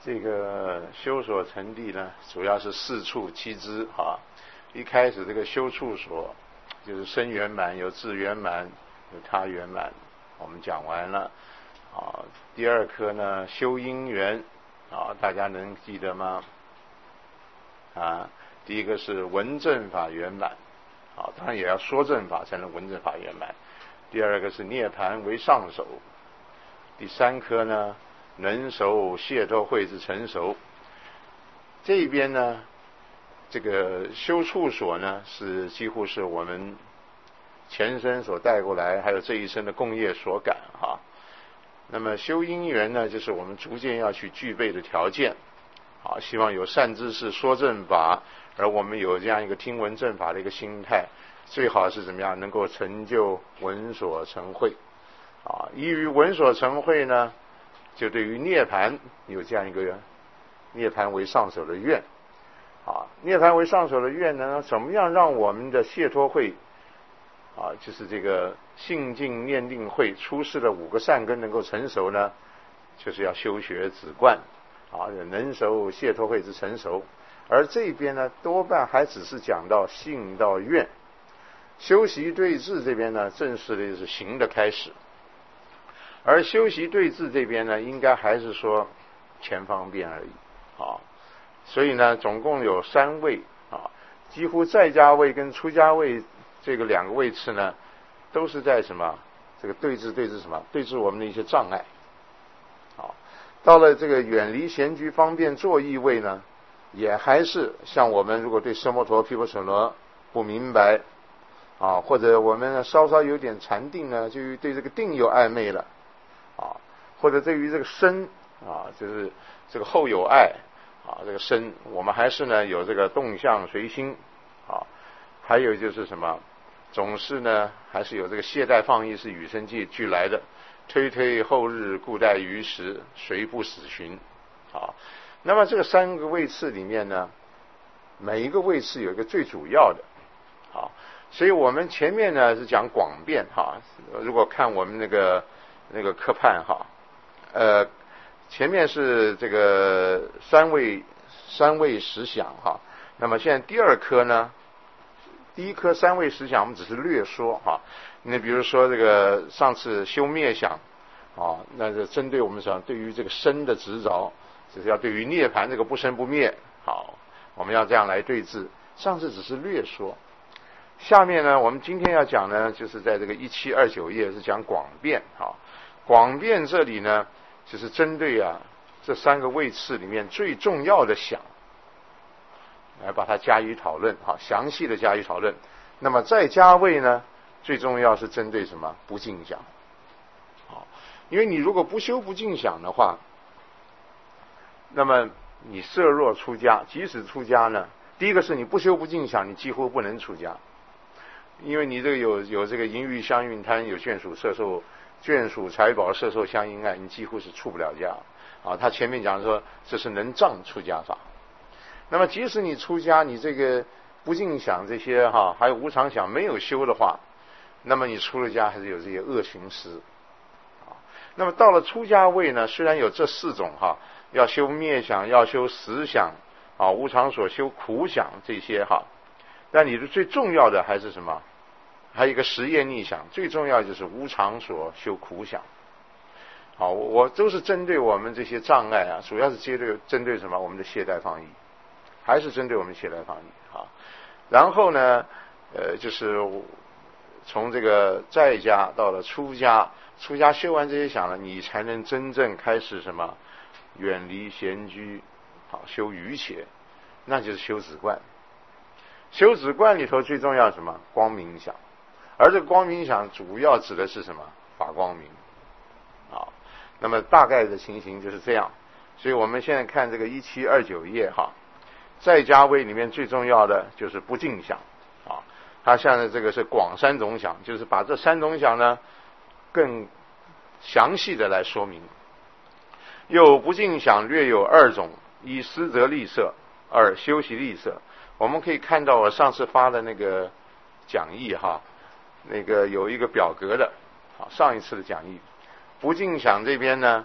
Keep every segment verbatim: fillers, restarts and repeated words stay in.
这个修所成地呢，主要是四处七支啊。一开始这个修处所就是生圆满，有智圆满，有他圆满，我们讲完了啊。第二科呢，修因缘啊，大家能记得吗？啊，第一个是闻正法圆满，啊，当然也要说正法才能闻正法圆满。第二个是涅盘为上首。第三科呢，能守解脱慧之成熟。这边呢，这个修处所呢，是几乎是我们前身所带过来，还有这一生的共业所感哈。那么修因缘呢，就是我们逐渐要去具备的条件。好，希望有善知识说正法，而我们有这样一个听闻正法的一个心态，最好是怎么样能够成就闻所成慧。啊，依于闻所成慧呢，就对于涅盘有这样一个涅盘为上首的愿。啊，涅盘为上首的愿呢，怎么样让我们的解脱慧啊，就是这个信净念定慧出世的五个善根能够成熟呢？就是要修学止观啊，能守解脱慧之成熟。而这边呢，多半还只是讲到信到愿，修习对治这边呢，正式的就是行的开始。而修习对治这边呢，应该还是说前方便而已啊。所以呢，总共有三位啊，几乎在家位跟出家位这个两个位次呢，都是在什么？这个对治对治什么？对治我们的一些障碍。好，到了这个远离闲居方便坐意位呢，也还是像我们如果对奢摩陀毗婆舍那不明白啊，或者我们稍稍有点禅定呢，就对这个定有暧昧了。啊，或者对于这个身啊，就是这个后有爱啊，这个身我们还是呢有这个动向随心啊，还有就是什么，总是呢还是有这个懈怠放逸是与生俱俱来的，推推后日故待于时，谁不死寻啊？那么这个三个位次里面呢，每一个位次有一个最主要的啊，所以我们前面呢是讲广辩哈，如果看我们那个。那个科判哈，呃，前面是这个三位三位实想哈，那么现在第二科呢，第一科三位实想我们只是略说哈。那比如说这个上次修灭想啊，那是针对我们讲对于这个生的执着，就是要对于涅盘这个不生不灭，好，我们要这样来对治。上次只是略说。下面呢，我们今天要讲呢，就是在这个一七二九页是讲广辩哈。广辩这里呢，就是针对啊这三个位次里面最重要的想，来把它加以讨论，好，详细的加以讨论。那么在家位呢，最重要是针对什么？不净想。好，因为你如果不修不净想的话，那么你设若出家，即使出家呢，第一个是你不修不净想，你几乎不能出家，因为你这个有有这个淫欲相应贪，有眷属摄受。眷属财宝摄受相应爱，你几乎是出不了家啊。他前面讲说这是能障出家法。那么即使你出家，你这个不净想这些哈，还有无常想没有修的话，那么你出了家还是有这些恶行施啊。那么到了出家位呢，虽然有这四种哈，要修灭想，要修实想啊，无常所修苦想这些哈，但你的最重要的还是什么？还有一个实业逆想，最重要就是无常所修苦想。好，我都是针对我们这些障碍啊，主要是针对针对什么？我们的懈怠放逸，还是针对我们懈怠放逸啊。然后呢，呃，就是从这个在家到了出家，出家修完这些想了，你才能真正开始什么？远离闲居，好，修瑜伽，那就是修止观。修止观里头最重要什么？光明想。而这个光明想主要指的是什么？法光明啊。那么大概的情形就是这样。所以我们现在看这个一七二九页哈，在家位里面最重要的就是不净想啊。它现在这个是广三种想，就是把这三种想呢更详细的来说明。又不净想略有二种：一思则利色，二修习利色。我们可以看到我上次发的那个讲义哈。那个有一个表格的，好，上一次的讲义，不净想这边呢，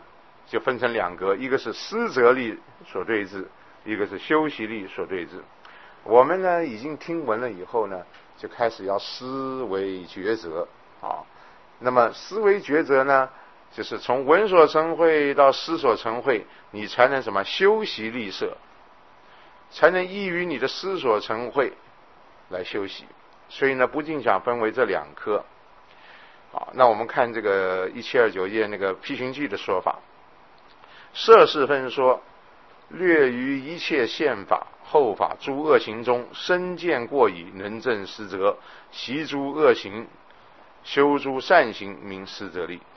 就分成两格，一个是思则力所对治，一个是修习力所对治。我们呢已经听闻了以后呢，就开始要思维抉择啊。那么思维抉择呢，就是从闻所成慧到思所成慧，你才能什么修习力摄，才能依于你的思所成慧来修习。所以呢，不净想分为这两科。好，那我们看这个一七二九页那个批寻记的说法，摄事分说，略于一切宪法后法诸恶行中，身见过矣，能正思则，习诸恶行，修诸善行，名思则力。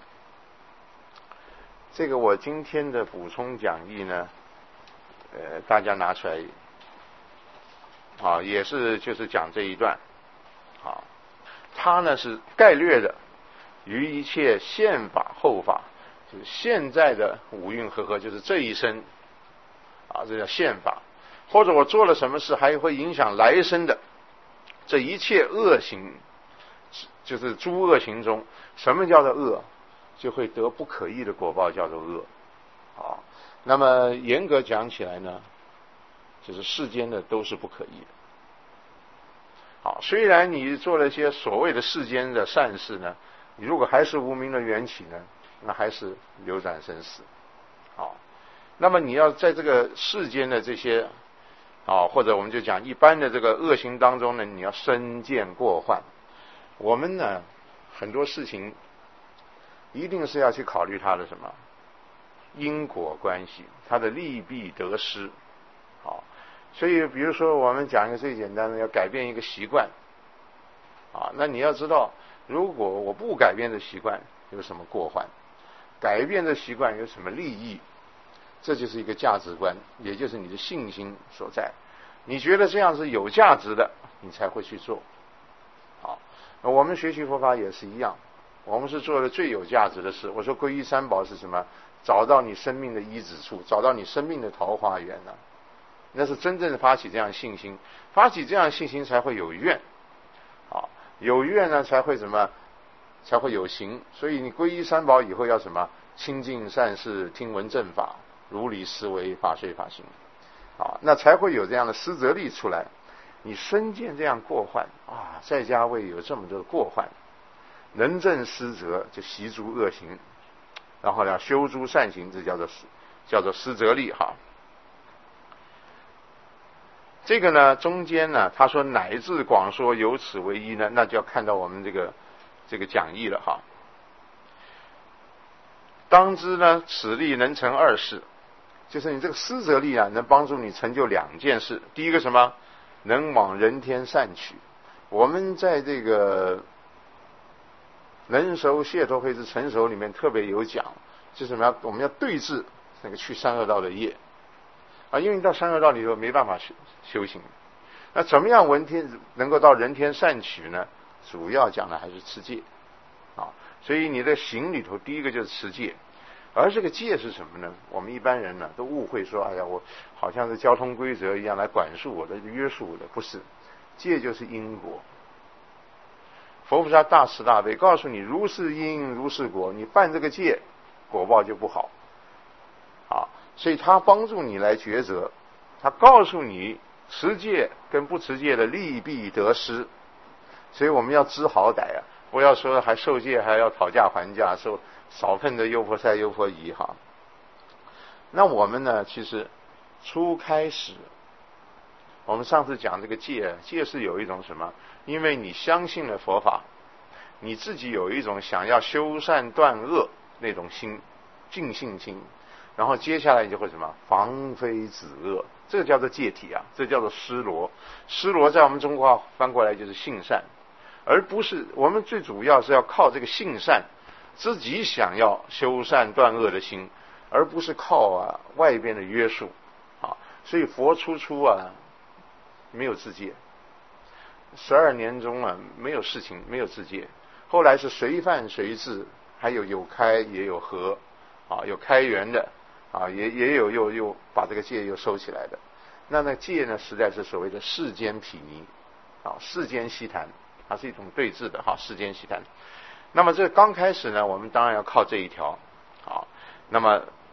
这个我今天的补充讲义呢，呃，大家拿出来，啊，也是就是讲这一段，啊，它呢是概略的，于一切宪法后法，就是现在的五蕴和合，就是这一生，啊，这叫宪法。或者我做了什么事，还会影响来生的这一切恶行，就是诸恶行中，什么叫做恶？就会得不可议的果报，叫做恶。啊，那么严格讲起来呢，就是世间的都是不可议的。好，虽然你做了一些所谓的世间的善事呢，你如果还是无明的缘起呢，那还是流转生死。好，那么你要在这个世间的这些啊，或者我们就讲一般的这个恶行当中呢，你要身见过患。我们呢很多事情一定是要去考虑它的什么因果关系，它的利弊得失。好，所以比如说我们讲一个最简单的，要改变一个习惯啊，那你要知道，如果我不改变的习惯有什么过患，改变的习惯有什么利益，这就是一个价值观，也就是你的信心所在。你觉得这样是有价值的，你才会去做。好，那我们学习佛法也是一样，我们是做的最有价值的事。我说皈依三宝是什么？找到你生命的依止处，找到你生命的桃花源呢、啊？那是真正的发起这样信心，发起这样信心才会有愿。好，有愿呢才会什么？才会有行。所以你皈依三宝以后要什么？亲近善事，听闻正法，如理思维，法随法行。啊，那才会有这样的思则力出来。你身见这样过患啊，在家位有这么多的过患，能正思则，就习诸恶行，然后呢修诸善行，这叫做叫做思则力哈。这个呢中间呢，他说乃至广说由此为一呢，那就要看到我们这个这个讲义了哈。当知呢，此力能成二事。就是你这个思则力啊，能帮助你成就两件事。第一个什么？能往人天善取。我们在这个能熟解脱慧之成熟里面特别有讲，就是什么？我们要对治那个去三恶道的业啊，因为你到三恶道里头没办法修修行。那怎么样闻天能够到人天善取呢？主要讲的还是持戒啊。所以你的行里头，第一个就是持戒。而这个戒是什么呢？我们一般人呢都误会说，哎呀，我好像是交通规则一样来管束我的、约束我的，不是。戒就是因果。佛菩萨大慈大悲，告诉你如是因如是果，你犯这个戒，果报就不好。啊，所以他帮助你来抉择，他告诉你持戒跟不持戒的利弊得失。所以我们要知好歹啊，不要说还受戒还要讨价还价，受少分的优婆塞优婆夷哈。那我们呢，其实初开始，我们上次讲这个戒，戒是有一种什么？因为你相信了佛法，你自己有一种想要修善断恶那种心，净信心，然后接下来你就会什么？防非止恶，这个叫做戒体啊，这叫做施罗。施罗在我们中国话翻过来就是信善，而不是我们最主要是要靠这个信善。自己想要修善断恶的心，而不是靠啊外边的约束啊。所以佛初初啊没有自戒，十二年中啊没有事情，没有自戒。后来是随犯随治，还有有开也有合啊，有开源的啊，也也有又又把这个戒又收起来的。那那戒呢，实在是所谓的世间毗尼啊，世间悉谈，它是一种对治的哈，世间悉谈。那么这刚开始呢，我们当然要靠这一条，好，那么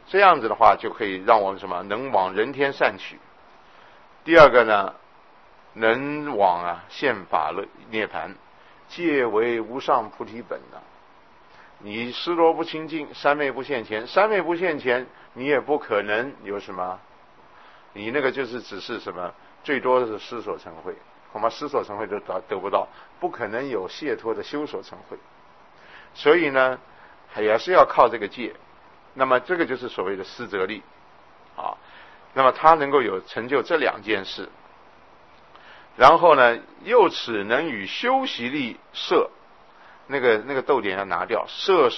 这样子的话就可以让我们什么能往人天善取。第二个呢，能往啊现法乐涅盘，戒为无上菩提本啊。你失罗不清净，三昧不现前，三昧不现前，你也不可能有什么，你那个就是只是什么，最多的是思所成慧，恐怕思所成慧都得得不到，不可能有解脱的修所成慧。所以呢，也是要靠这个戒。那么这个就是所谓的思则力啊。那么他能够有成就这两件事，然后呢，又此能与修习力摄，那个那个逗点要拿掉，摄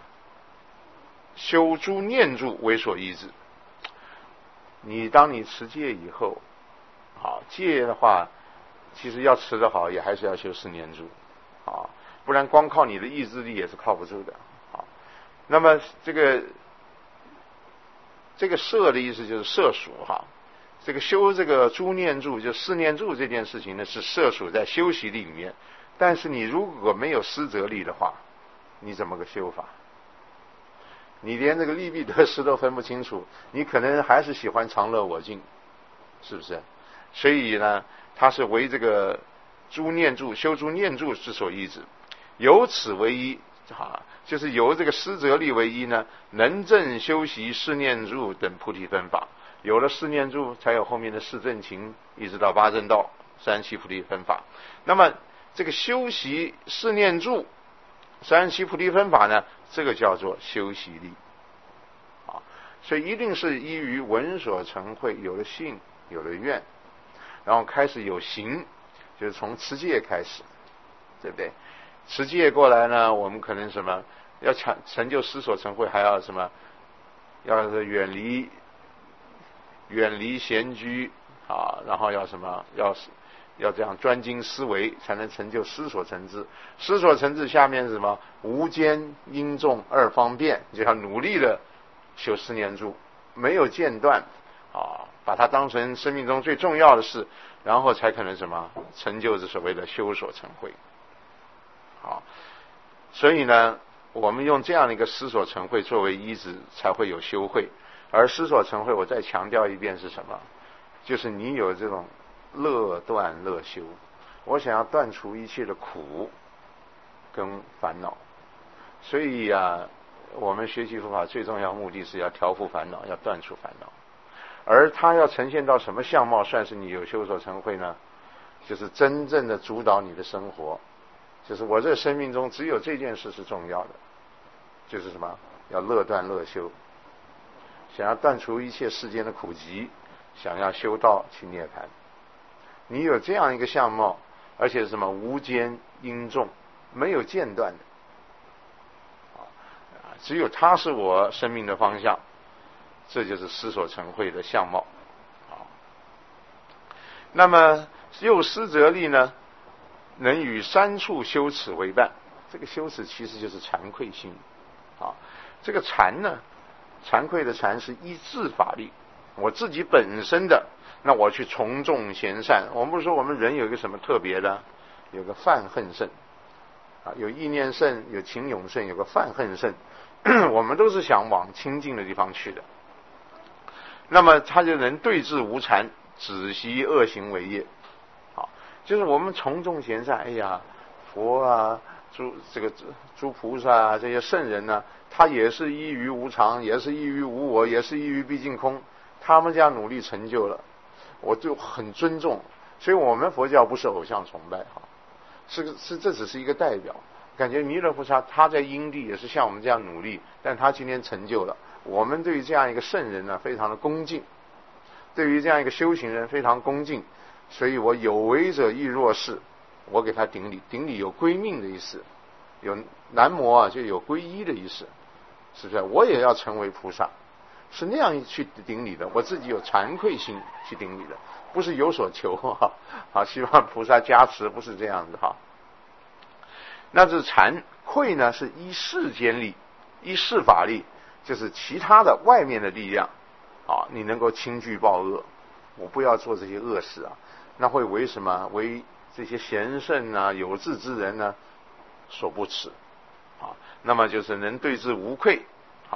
修诸念住为所依止。你当你持戒以后，好戒的话，其实要持得好，也还是要修四念住啊，不然光靠你的意志力也是靠不住的啊。那么这个这个摄的意思就是摄属哈，这个修这个诸念住就四念住这件事情呢，是摄属在修习力里面。但是你如果没有思则力的话，你怎么个修法？你连这个利弊得失都分不清楚，你可能还是喜欢常乐我净，是不是？所以呢，它是为这个诸念住修诸念住之所依止，由此为一啊，就是由这个思则力为一呢，能正修习四念住等菩提分法。有了四念住，才有后面的四正勤，一直到八正道、三七菩提分法。那么这个修习四念住、三七菩提分法呢，这个叫做修习力啊。所以一定是依于闻所成慧，有了信，有了愿，然后开始有行，就是从持戒开始，对不对？持戒过来呢，我们可能什么要成成就思所成慧，还要什么？要是远离远离闲居啊，然后要什么？要要这样专精思维，才能成就思所成智。思所成智下面是什么？无间因重二方便，就要努力的修四念住，没有间断啊，把它当成生命中最重要的事，然后才可能什么成就这所谓的修所成慧。好，所以呢，我们用这样的一个思所成慧作为依止，才会有修慧。而思所成慧，我再强调一遍是什么？就是你有这种乐断乐修，我想要断除一切的苦跟烦恼。所以啊，我们学习佛法最重要的目的是要调伏烦恼，要断除烦恼。而它要呈现到什么相貌，算是你有修所成慧呢？就是真正的主导你的生活。就是我这生命中只有这件事是重要的，就是什么？要乐断乐修，想要断除一切世间的苦集，想要修道去涅槃。你有这样一个相貌，而且是什么？无间因重，没有间断的啊，只有它是我生命的方向，这就是思所成慧的相貌啊。那么又思则力呢？能与三处修持为伴，这个修持其实就是惭愧心啊。这个惭呢，惭愧的惭是依自法力，我自己本身的，那我去从众贤善。我们不是说我们人有一个什么特别的，有个犯恨胜啊，有意念胜，有情永胜，有个犯恨胜，我们都是想往清净的地方去的。那么他就能对治无惭，止息恶行为业。就是我们从众贤善，哎呀，佛啊，诸这个诸菩萨啊，这些圣人呢、啊，他也是依于无常，也是依于无我，也是依于毕竟空，他们这样努力成就了，我就很尊重。所以我们佛教不是偶像崇拜哈，是是这只是一个代表。感觉弥勒菩萨他在因地也是像我们这样努力，但他今天成就了，我们对于这样一个圣人呢，非常的恭敬，对于这样一个修行人非常恭敬。所以我有为者亦若是，我给他顶礼，顶礼有归命的意思，有南无啊，就有皈依的意思，是不是？我也要成为菩萨，是那样去顶礼的。我自己有惭愧心去顶礼的，不是有所求哈，好希望菩萨加持，不是这样子哈。那这惭愧呢，是依世间力，依世法力，就是其他的外面的力量啊，你能够轻惧暴恶，我不要做这些恶事啊。那会为什么？为这些贤圣啊、有志之人呢所不耻啊。那么就是能对治无愧啊，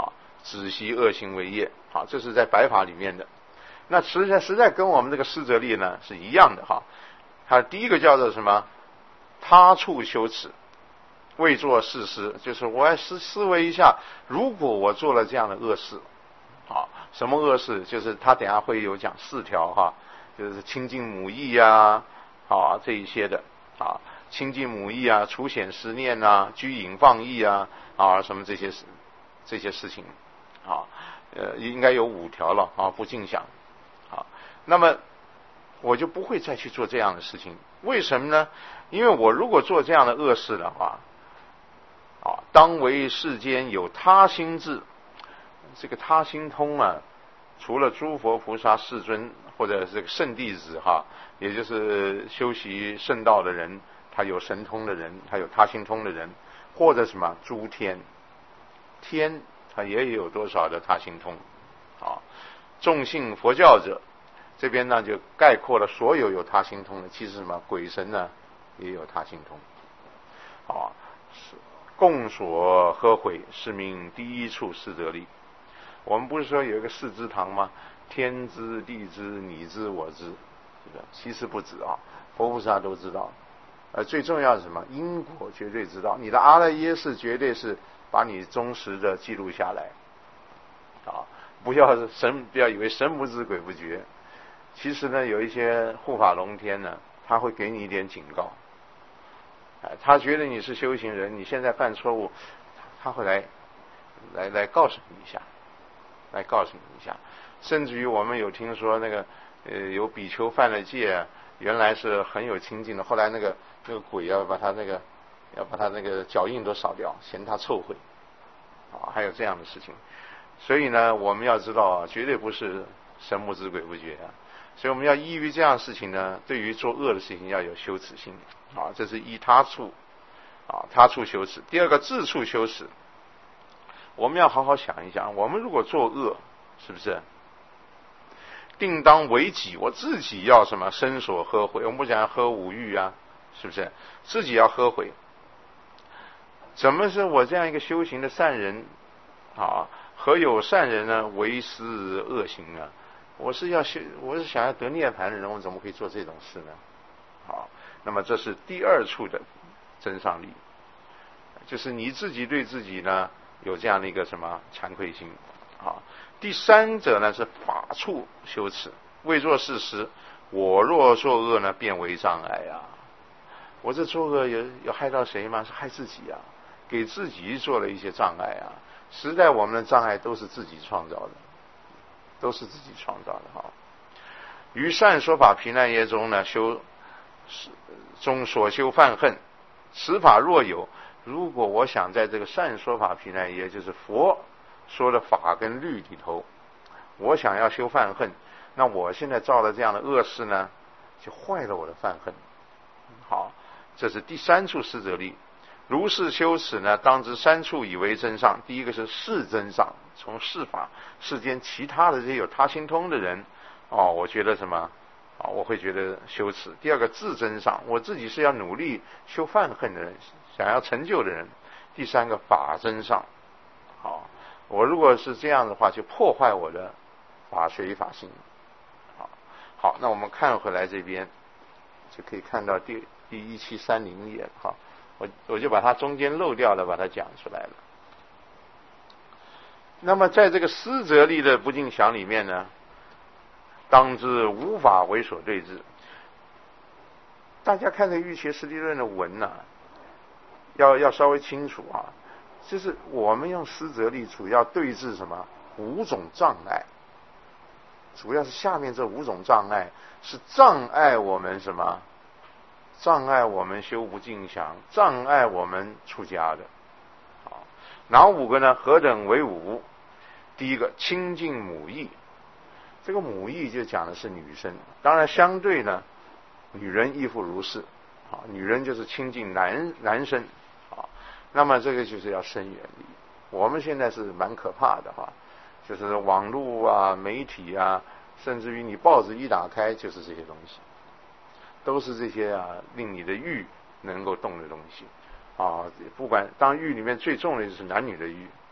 止息恶行为业。好，这是在白法里面的。那实在实在跟我们这个思则力呢是一样的哈。它第一个叫做什么？他处修持，未作事实，就是我要思思维一下，如果我做了这样的恶事，啊，什么恶事？就是他等下会有讲四条哈，就是清净母意啊，啊这一些的啊，清净母意啊，除显实念啊，居隐放逸啊，啊什么这些事这些事情，啊呃应该有五条了啊，不尽想，啊，那么我就不会再去做这样的事情。为什么呢？因为我如果做这样的恶事的话，啊，当为世间有他心智。这个他心通啊，除了诸佛菩萨世尊或者这个圣弟子哈，也就是修习圣道的人，他有神通的人，他有他心通的人，或者什么诸天，天他也有多少的他心通啊？众信佛教者，这边呢就概括了所有有他心通的，其实什么鬼神呢也有他心通，啊，共所合毁，是名第一处四则力。我们不是说有一个四支堂吗？天知、地知、你知、我知，是的，其实不止啊，佛菩萨都知道。呃，最重要是什么？因果绝对知道。你的阿赖耶识绝对是把你忠实的记录下来，啊，不要神，不要以为神不知鬼不觉。其实呢，有一些护法龙天呢，他会给你一点警告。哎，他觉得你是修行人，你现在犯错误，他会来来来告诉你一下。来告诉你一下，甚至于我们有听说那个呃有比丘犯了戒，原来是很有清净的，后来那个那个鬼要把他那个要把他那个脚印都扫掉，嫌他臭秽啊，还有这样的事情。所以呢，我们要知道啊，绝对不是神不知鬼不觉啊。所以我们要依于这样的事情呢，对于做恶的事情要有羞耻心啊，这是依他处啊，他处羞耻。第二个自处羞耻。我们要好好想一想，我们如果做恶，是不是定当为己？我自己要什么身所呵毁？我们不讲喝五欲啊，是不是自己要呵毁？怎么是我这样一个修行的善人啊？何有善人呢？为思恶行啊！我是要修，我是想要得涅槃的人，我怎么可以做这种事呢？好，那么这是第二处的真上力，就是你自己对自己呢。有这样的一个什么惭愧心啊？第三者呢是法处羞耻，未作事实，我若作恶呢，变为障碍啊！我这作恶有有害到谁吗？是害自己啊，给自己做了一些障碍啊！实在我们的障碍都是自己创造的，都是自己创造的哈。于善说法毗难耶中呢，修中所修犯恨，此法若有。如果我想在这个善说法毗难耶，就是佛说的法跟律里头，我想要修犯恨，那我现在造了这样的恶事呢，就坏了我的犯恨。好，这是第三处四则力。如是修持呢，当知三处以为真上。第一个是世真上，从世法世间其他的这些有他心通的人，哦，我觉得什么啊，我会觉得羞耻。第二个自真上，我自己是要努力修犯恨的人，想要成就的人。第三个法真上，好，我如果是这样的话，就破坏我的法随法性。好，好，那我们看回来这边，就可以看到第第一七三零页，哈，我我就把它中间漏掉的把它讲出来了。那么在这个思则力的不尽想里面呢，当知无法为所对治。大家看这《瑜伽师地论》的文呢、啊，要要稍微清楚啊，就是我们用思则力主要对治什么五种障碍，主要是下面这五种障碍是障碍我们什么？障碍我们修不净想，障碍我们出家的。好，哪五个呢？何等为五？第一个清净母意，这个母意就讲的是女生，当然相对呢，女人亦复如是。好，女人就是亲近男男生。好，那么这个就是要生远离。我们现在是蛮可怕的哈，就是网络啊、媒体啊，甚至于你报纸一打开就是这些东西，都是这些啊令你的欲能够动的东西啊。不管当欲里面最重的就是男女的欲。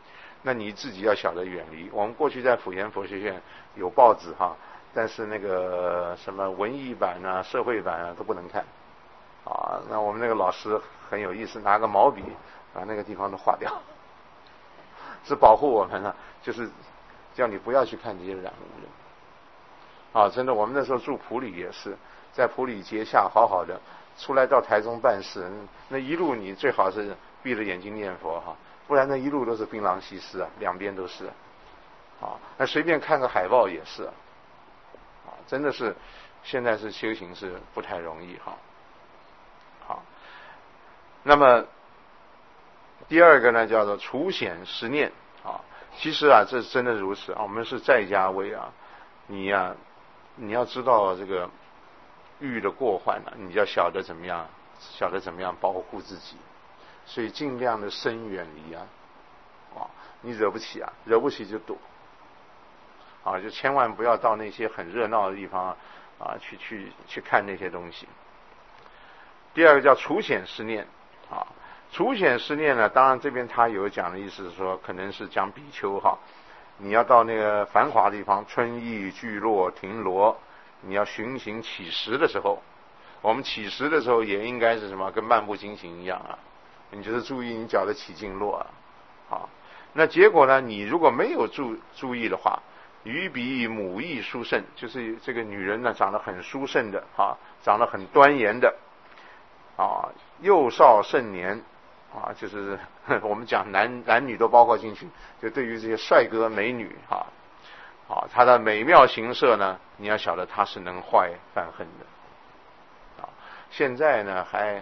那你自己要晓得远离。我们过去在辅研佛学院有报纸哈，但是那个什么文艺版啊、社会版啊都不能看啊。那我们那个老师很有意思，拿个毛笔把那个地方都划掉，是保护我们呢，就是叫你不要去看这些染污人。啊，真的，我们那时候住埔里也是，在埔里结下好好的，出来到台中办事，那一路你最好是闭着眼睛念佛哈，不然那一路都是槟榔西施啊，两边都是。啊，那随便看个海报也是。啊，真的是，现在是修行是不太容易哈。好，那么第二个呢，叫做除显实念啊。其实啊，这真的如此啊。我们是在家位啊，你呀、啊，你要知道这个欲的过患啊，你要晓得怎么样，晓得怎么样保护自己，所以尽量的身远离啊。啊，你惹不起啊，惹不起就躲。啊，就千万不要到那些很热闹的地方啊，去去去看那些东西。第二个叫除显实念啊。除显实念呢，当然这边他有讲的意思是说，可能是讲比丘哈，你要到那个繁华的地方，春意聚落亭罗，你要巡行乞食的时候，我们乞食的时候也应该是什么，跟漫步经行一样啊，你就是注意你脚的起劲落啊。好，那结果呢，你如果没有注注意的话，于彼母意殊胜，就是这个女人呢长得很殊胜的啊，长得很端严的啊，幼少盛年啊，就是我们讲男男女都包括进去，就对于这些帅哥美女啊，啊，他的美妙形色呢，你要晓得他是能坏犯恨的啊。现在呢还，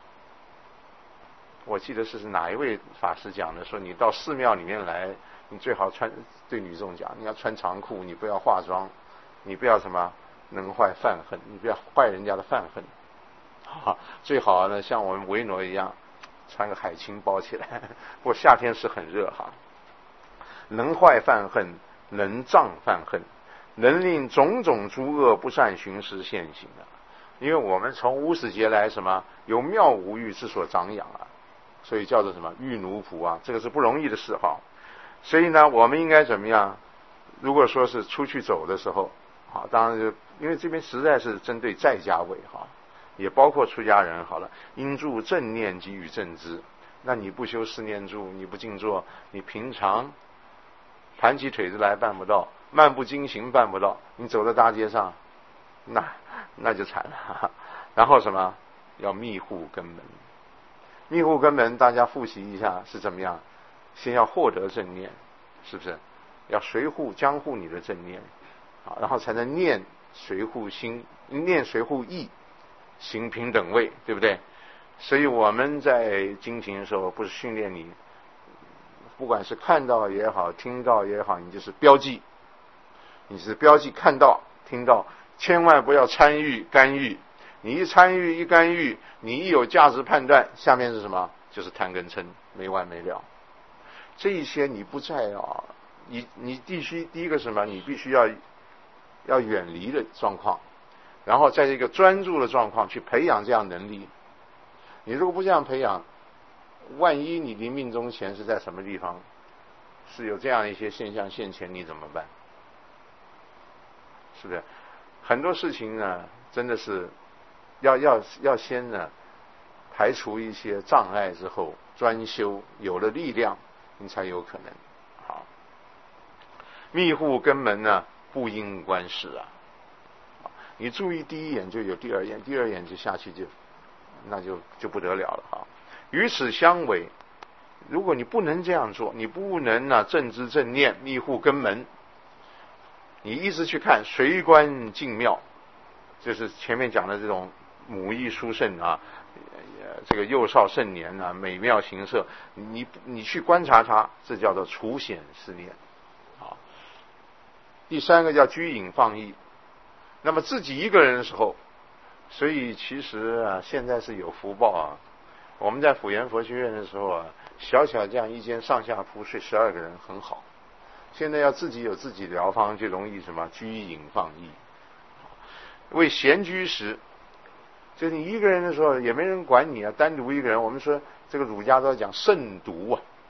我记得是是哪一位法师讲的，说你到寺庙里面来，你最好穿，对女众讲，你要穿长裤，你不要化妆，你不要什么能坏犯恨，你不要坏人家的犯恨。啊，最好呢像我们维诺一样，穿个海青包起来。不过夏天是很热哈。能坏犯恨，能障犯恨，能令种种诸恶不善寻时现行啊。因为我们从无始劫来什么有妙无欲之所长养啊，所以叫做什么欲奴仆啊，这个是不容易的事哈。所以呢，我们应该怎么样？如果说是出去走的时候，啊，当然就因为这边实在是针对在家位哈。也包括出家人好了，应住正念及与正知。那你不修四念住，你不静坐，你平常盘起腿子来办不到，漫步经行办不到，你走在大街上，那那就惨了。然后什么？要密护根门。密护根门，大家复习一下是怎么样？先要获得正念，是不是？要随护将护你的正念，啊，然后才能念随护心，念随护意。行平等位，对不对？所以我们在经行的时候，不是训练你，不管是看到也好，听到也好，你就是标记，你是标记看到、听到，千万不要参与干预。你一参与一干预，你一有价值判断，下面是什么？就是贪跟嗔，没完没了。这一些你不在啊，你你必须第一个什么？你必须要要远离的状况。然后在这个专注的状况去培养这样能力。你如果不这样培养，万一你临命终前是在什么地方，是有这样一些现象现前，你怎么办？是不是？很多事情呢，真的是要要要先呢排除一些障碍之后，专修，有了力量，你才有可能。好，密护根门呢，不应观视啊。你注意第一眼就有第二眼，第二眼就下去就那就就不得了了哈。与此相违，如果你不能这样做，你不能呢、啊、正知正念密护根门，你一直去看随观静妙，就是前面讲的这种母意殊胜啊，这个幼少盛年啊，美妙形色，你你去观察它，这叫做除显实念。好，第三个叫居隐放逸。那么自己一个人的时候，所以其实啊，现在是有福报啊。我们在辅研佛学院的时候啊，小小这样一间上下铺睡十二个人很好。现在要自己有自己疗方，就容易什么居隐放逸。为闲居时，就是你一个人的时候也没人管你啊，单独一个人。我们说这个儒家都要讲慎独啊，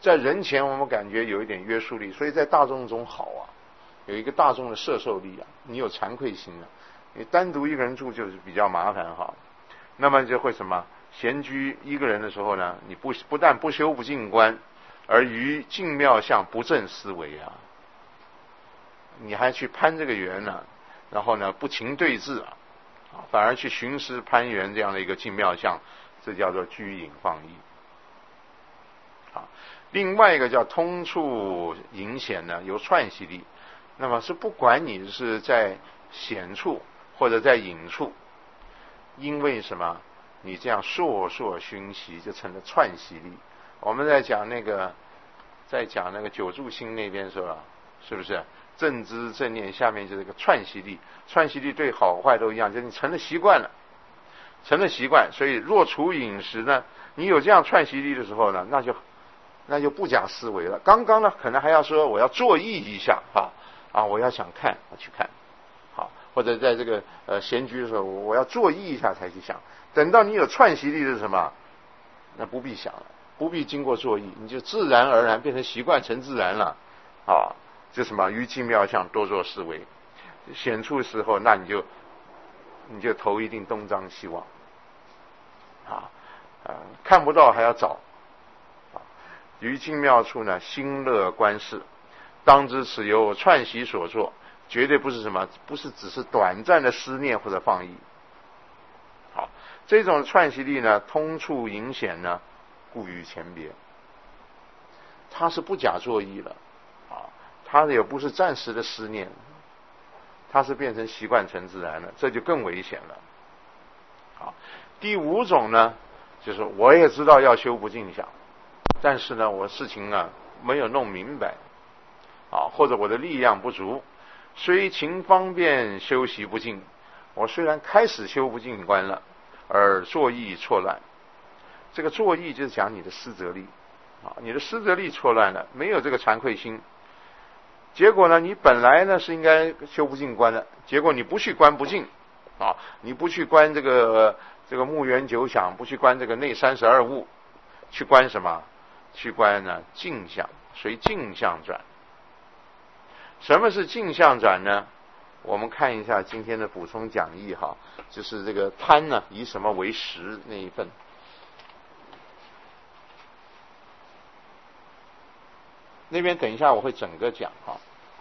在人前我们感觉有一点约束力，所以在大众中好啊，有一个大众的摄受力啊，你有惭愧心啊。你单独一个人住就是比较麻烦哈，那么就会什么？闲居一个人的时候呢，你不不但不修不净观，而于净妙相不正思维啊，你还去攀这个缘呢，然后呢不勤对治啊，反而去寻思攀缘这样的一个净妙相，这叫做居隐放逸。啊，另外一个叫通处隐显呢，有串习力，那么是不管你是在显处或者在隐处，因为什么？你这样烁烁熏习，就成了串习力。我们在讲那个，在讲那个九住心那边说，是不是正知正念下面就是个串习力？串习力对好坏都一样，就是你成了习惯了，成了习惯。所以若处饮食呢，你有这样串习力的时候呢，那就那就不假思维了。刚刚呢，可能还要说我要作意一下啊啊，我要想看，我去看。或者在这个呃闲居的时候，我要作意一下才去想。等到你有串习力的是什么？那不必想了，不必经过作意，你就自然而然变成习惯成自然了。啊，这什么？于净妙相多做思维。显处的时候，那你就你就头一定东张西望。啊啊，看不到还要找。啊，于净妙处呢，心乐观视，当知此由串习所作。绝对不是什么，不是只是短暂的思念或者放逸。好，这种串习力呢，通处隐显呢，故于前别。它是不假作意了，啊，它也不是暂时的思念，它是变成习惯成自然了，这就更危险了。好，第五种呢，就是我也知道要修不净想，但是呢，我事情啊没有弄明白，啊，或者我的力量不足。虽勤方便修习不净，我虽然开始修不净观了，而作意错乱。这个作意就是讲你的思则力啊，你的思则力错乱了，没有这个惭愧心。结果呢，你本来呢是应该修不净观的，结果你不去观不净啊，你不去观这个这个目圆九想，不去观这个内三十二物，去观什么？去观呢净相，随净相转。什么是净相转呢？我们看一下今天的补充讲义哈，就是这个贪呢以什么为食那一份。那边等一下我会整个讲哈，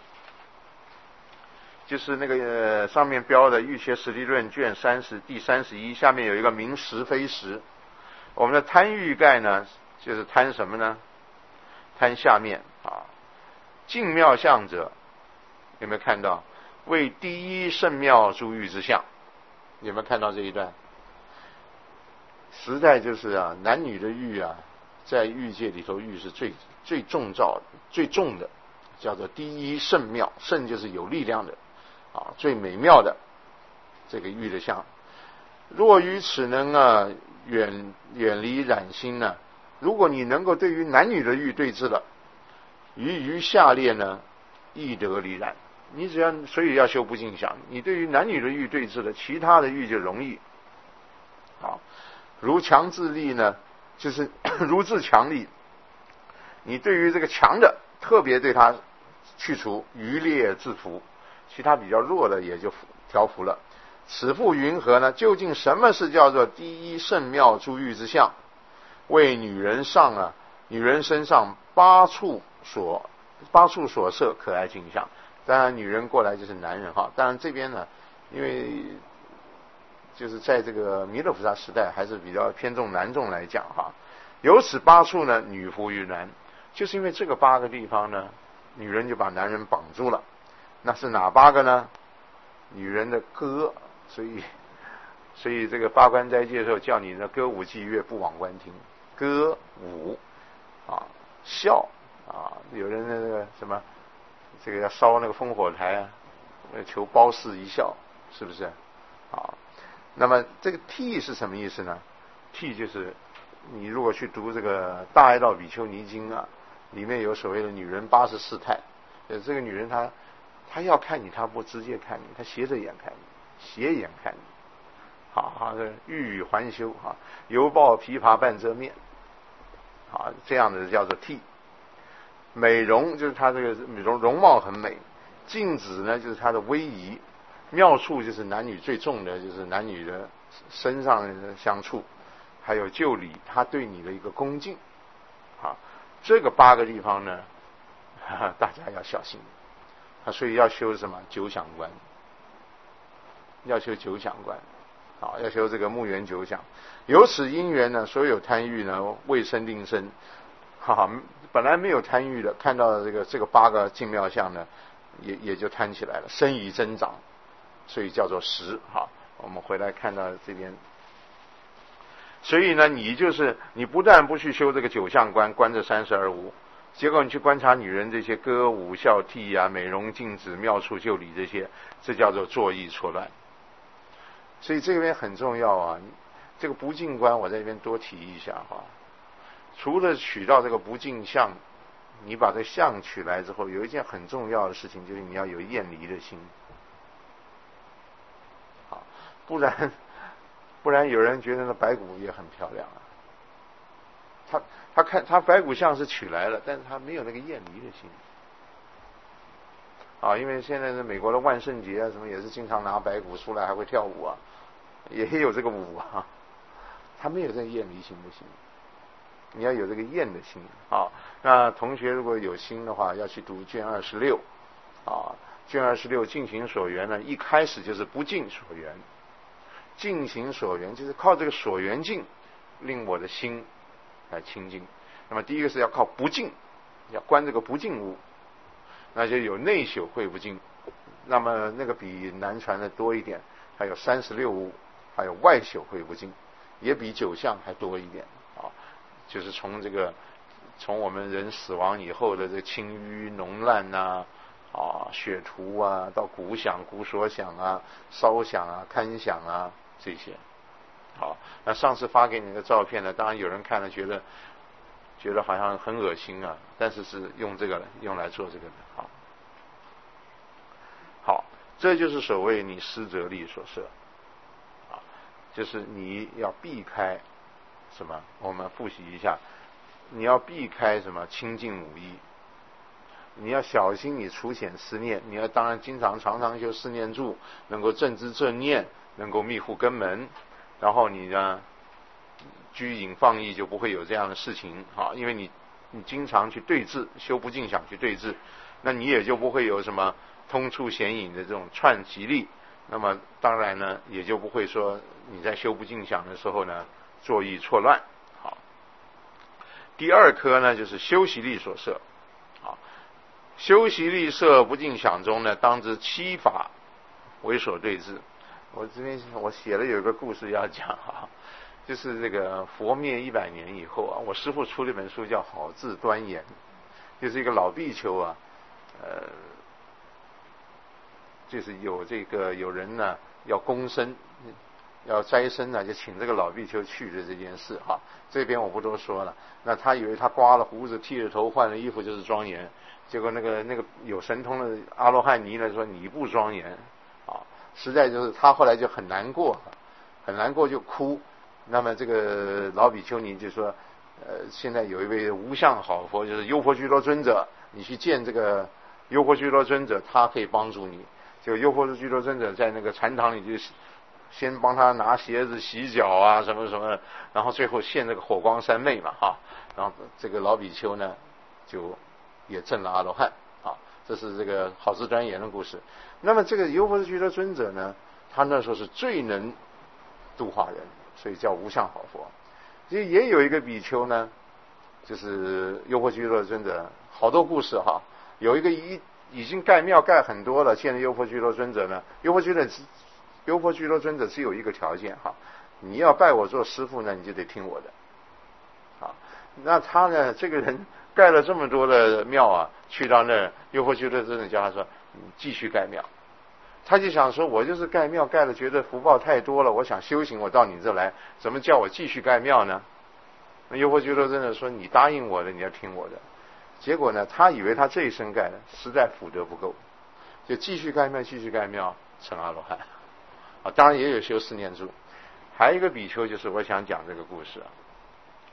就是那个、呃、上面标的《欲学实力论》卷三十第三十一，下面有一个名实非实。我们的贪欲盖呢，就是贪什么呢？贪下面啊，净妙相者。有没有看到为第一圣妙诸欲之相？有没有看到这一段？实在就是啊，男女的欲啊，在欲界里头，欲是最最重造的、最重的，叫做第一圣妙。圣就是有力量的啊，最美妙的这个欲的相。若于此能啊远远离染心呢，如果你能够对于男女的欲对治了，于于下列呢亦得离染。你只要所以要修不净想，你对于男女的欲对治了，其他的欲就容易。好，如强制力呢，就是如自强力，你对于这个强的特别对它去除，余烈自服，其他比较弱的也就调服了。此复云何呢？究竟什么是叫做第一圣妙诸欲之相？为女人上啊，女人身上八处所八处所摄可爱镜像。当然女人过来就是男人哈，当然这边呢，因为就是在这个弥勒菩萨时代还是比较偏重男众来讲哈。由此八处呢，女服于男，就是因为这个八个地方呢，女人就把男人绑住了。那是哪八个呢？女人的歌，所以所以这个八关斋戒的时候叫你呢歌舞伎乐不往观听，歌舞啊笑啊，有人那个什么。这个要烧那个烽火台啊，求褒姒一笑，是不是？啊，那么这个替是什么意思呢？替就是你如果去读这个大爱道比丘尼经啊，里面有所谓的女人八十四态，呃，这个女人她她要看你，她不直接看你，她斜着眼看你，斜眼看你，好好的欲语还休啊，犹抱琵琶半遮面，好，这样的叫做替美容就是他这个容容貌很美，静止呢就是他的威仪，妙处就是男女最重的就是男女的身上的相处，还有就礼，他对你的一个恭敬。啊，这个八个地方呢，大家要小心。啊，所以要修什么九想观，要修九想观，啊，要修这个木缘九想。由此因缘呢，所有贪欲呢，未生定生。哈哈，本来没有贪欲的，看到这个这个八个净妙相呢，也也就贪起来了，生以增长，所以叫做识。哈，我们回来看到这边。所以呢，你就是你不但不去修这个九相观，观这三十二无，结果你去观察女人这些歌舞笑替啊、美容静止、妙处就礼这些，这叫做作意错乱。所以这边很重要啊，这个不净观我在这边多提一下哈。除了取到这个不净相，你把这相取来之后，有一件很重要的事情，就是你要有厌离的心。好，不然不然有人觉得那白骨也很漂亮啊。他他看他白骨像是取来了，但是他没有那个厌离的心。啊，因为现在的美国的万圣节啊什么也是经常拿白骨出来还会跳舞啊，也有这个舞啊，他没有这个厌离心的心。你要有这个厌的心啊。那同学如果有心的话，要去读卷二十六啊。卷二十六尽行所缘呢，一开始就是不尽所缘。尽行所缘就是靠这个所缘境令我的心来清净。那么第一个是要靠不净，要观这个不净物，那就有内修会不净。那么那个比南传的多一点，还有三十六物，还有外修会不净，也比九相还多一点啊。就是从这个从我们人死亡以后的这个轻淤脓烂呐、啊、血涂啊，到鼓响、鼓所响啊、烧响啊、堪响啊这些。好，那上次发给你的照片呢，当然有人看了觉得觉得好像很恶心啊，但是是用这个用来做这个的。好，好，这就是所谓你施则力所摄啊，就是你要避开什么？我们复习一下，你要避开什么？清净无义。你要小心你除显思念，你要当然经常常常修思念住，能够正知正念，能够密护根门，然后你呢居隐放逸，就不会有这样的事情啊，因为你你经常去对治，修不净想去对治，那你也就不会有什么通处显隐的这种串集力，那么当然呢也就不会说你在修不净想的时候呢作意错乱。好，第二科呢就是修习力所摄。好，修习力摄不净想中呢，当知七法为所对治。我这边我写了有一个故事要讲哈，就是这个佛灭一百年以后啊，我师父出了一本书叫《好自端严》，就是一个老比丘啊，呃，就是有这个有人呢要公身。要斋僧呢，就请这个老比丘去的这件事哈，这边我不多说了。那他以为他刮了胡子、剃了头、换了衣服就是庄严，结果那个那个有神通的阿罗汉尼呢说你不庄严啊，实在就是他后来就很难过，很难过就哭。那么这个老比丘尼就说，呃，现在有一位无相好佛，就是优婆居罗尊者，你去见这个优婆居罗尊者，他可以帮助你。就优婆居罗尊者在那个禅堂里就先帮他拿鞋子洗脚啊，什么什么，然后最后现这个火光三昧嘛，哈，然后这个老比丘呢，就也证了阿罗汉啊，这是这个好自端严的故事。那么这个优婆居罗尊者呢，他那时候是最能度化人，所以叫无相好佛。其实也有一个比丘呢，就是优婆居罗尊者，好多故事哈，有一个已已经盖庙盖很多了，见了优婆居罗尊者呢，优婆居罗优婆居罗尊者只有一个条件哈，你要拜我做师父呢，你就得听我的。好，那他呢，这个人盖了这么多的庙啊，去到那儿，优婆居罗尊者叫他说，你继续盖庙。他就想说，我就是盖庙盖了，觉得福报太多了，我想修行，我到你这来，怎么叫我继续盖庙呢？那优婆居罗尊者说，你答应我的，你要听我的。结果呢，他以为他这一生盖了，实在福德不够，就继续盖庙，继续盖庙，成阿罗汉。啊，当然也有修四念住。还有一个比丘，就是我想讲这个故事啊。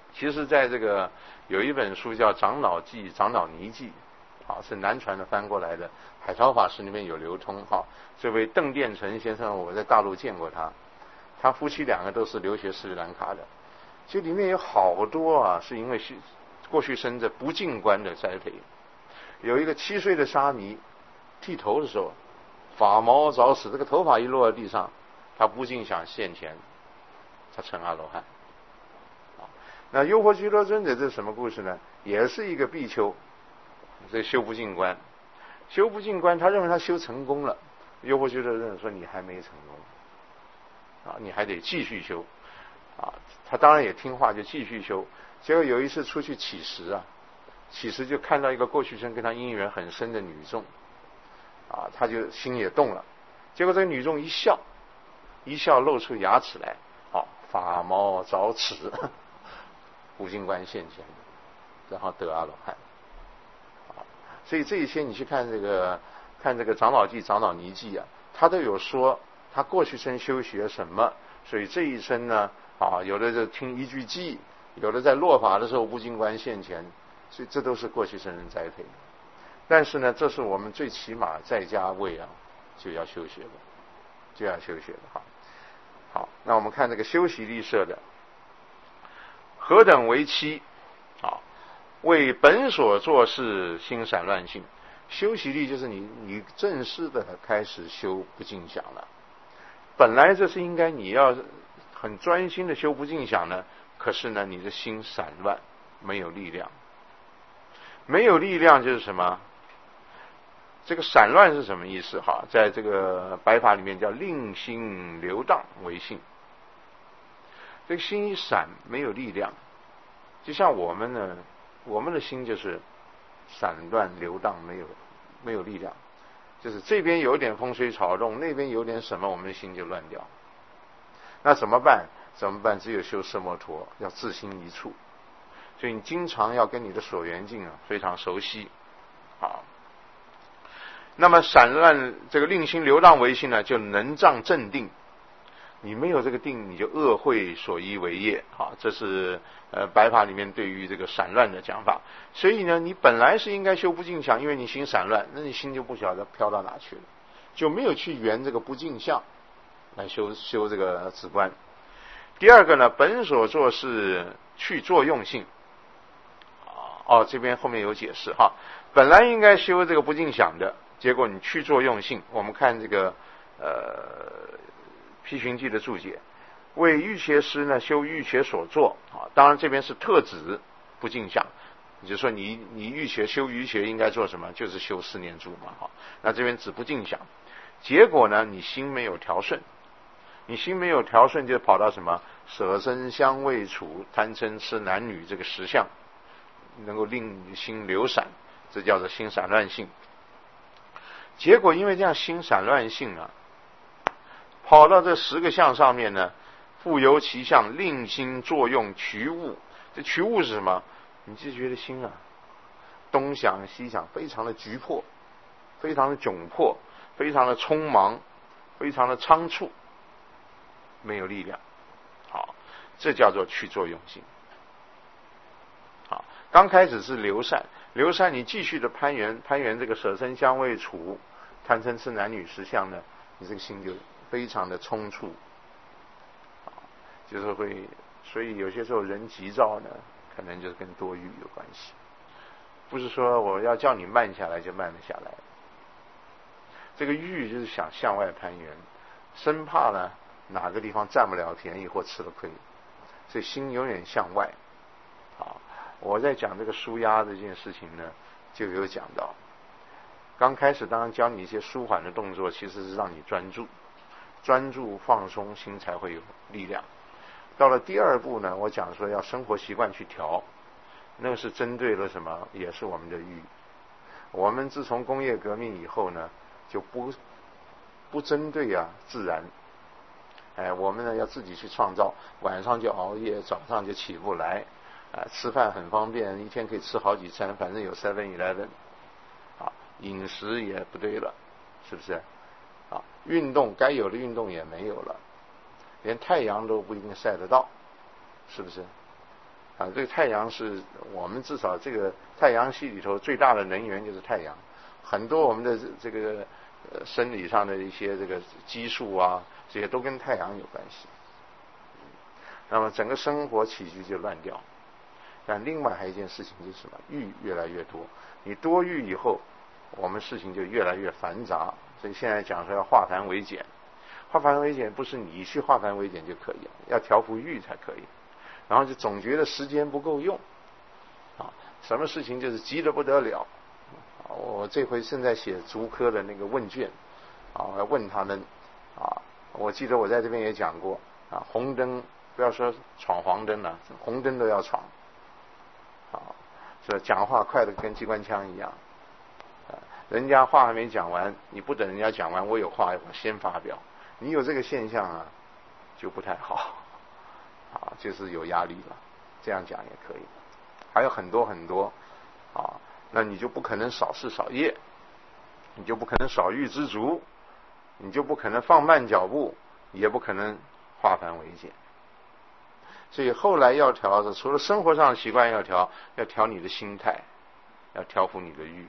其实在这个有一本书叫《长老记》《长老尼记》，啊，是南传的翻过来的，海潮法师那边有流通。哈，这位邓殿成先生，我在大陆见过他，他夫妻两个都是留学斯里兰卡的。其实里面有好多啊，是因为过去生的不净观的栽培。有一个七岁的沙弥剃头的时候，发毛早死，这个头发一落在地上，他不禁想现前，他成阿罗汉。那优婆居罗尊者这是什么故事呢？也是一个比丘，这修不净观，修不净观，他认为他修成功了。优婆居罗尊者说：“你还没成功，啊，你还得继续修。”啊，他当然也听话，就继续修。结果有一次出去乞食啊，乞食就看到一个过去生跟他姻缘很深的女众，啊，他就心也动了。结果这个女众一笑，一笑露出牙齿来，好、啊，发毛早齿。无尽观现前，然后得阿罗汉。所以这一些你去看这个看这个长老记、长老尼记啊，他都有说他过去生修学什么，所以这一生呢啊，有的就听一句偈，有的在落法的时候无尽观现前，所以这都是过去生人栽培。但是呢，这是我们最起码在家位啊就要修学的，就要修学的。好，好，那我们看这个修习立舍的。何等为期？啊，为本所做事心散乱性。修习力就是你你正式的开始修不净想了。本来这是应该你要很专心的修不净想呢，可是呢你的心散乱，没有力量。没有力量就是什么？这个散乱是什么意思？哈，在这个白法里面叫令心流荡为性。这个心一散，没有力量，就像我们呢，我们的心就是散乱流荡，没有没有力量，就是这边有点风吹草动，那边有点什么，我们的心就乱掉。那怎么办？怎么办？只有修摄摩陀，要自心一处。所以你经常要跟你的所缘境啊非常熟悉。好，那么散乱这个令心流荡为性呢，就能障正定。你没有这个定，你就恶会所依为业。啊，这是呃白法里面对于这个散乱的讲法。所以呢，你本来是应该修不净想，因为你心散乱，那你心就不晓得飘到哪去了，就没有去圆这个不净相来修修这个止观。第二个呢，本所做事去作用性。哦，这边后面有解释哈。本来应该修这个不净想的，结果你去作用性。我们看这个呃批寻记的注解，为欲切师呢修欲切所作啊，当然这边是特指不净想，也就是说你你欲切修欲切应该做什么？就是修四念住嘛哈。那这边指不净想，结果呢你心没有调顺，你心没有调顺就跑到什么舍身香味触贪嗔痴男女这个十相，能够令心流散，这叫做心散乱性。结果因为这样心散乱性啊，跑到这十个相上面呢，复由其相令心作用取物。这取物是什么？你就觉得心啊东想西想，非常的局迫，非常的窘迫，非常的匆忙，非常的仓促，没有力量。好，这叫做去作用性。好，刚开始是流散，流散你继续的攀缘，攀缘这个舍身香味触贪嗔痴男女十相呢，你这个心就非常的匆促，就是会，所以有些时候人急躁呢，可能就是跟多欲有关系。不是说我要叫你慢下来就慢得下来，这个欲就是想向外攀缘，生怕呢哪个地方占不了便宜或吃了亏，所以心永远向外。好，我在讲这个舒压这件事情呢，就有讲到，刚开始当然教你一些舒缓的动作，其实是让你专注，专注放松，心才会有力量。到了第二步呢，我讲说要生活习惯去调，那个是针对了什么？也是我们的欲。我们自从工业革命以后呢，就不不针对啊自然，哎，我们呢要自己去创造，晚上就熬夜，早上就起不来，啊，吃饭很方便，一天可以吃好几餐，反正有 seven eleven， 啊，饮食也不对了，是不是？啊，运动该有的运动也没有了，连太阳都不一定晒得到，是不是？ 啊，这个太阳是我们至少这个太阳系里头最大的能源就是太阳，很多我们的这个呃生理上的一些这个激素啊，这些都跟太阳有关系。那么整个生活起居就乱掉。但另外还有一件事情就是什么？欲越来越多，你多欲以后，我们事情就越来越繁杂。所以现在讲说要化繁为简，化繁为简不是你去化繁为简就可以了，要调伏欲才可以。然后就总觉得时间不够用，啊，什么事情就是急得不得了。啊，我这回正在写竹科的那个问卷，啊，我要问他们，啊，我记得我在这边也讲过，啊，红灯不要说闯黄灯了，红灯都要闯，啊，所以讲话快得跟机关枪一样，啊，人家话还没讲完，你不等人家讲完，我有话我先发表，你有这个现象啊，就不太好。啊，就是有压力了，这样讲也可以。还有很多很多，啊，那你就不可能少事少业，你就不可能少欲知足，你就不可能放慢脚步，也不可能化繁为简。所以后来要调的，除了生活上的习惯要调，要调你的心态，要调服你的欲。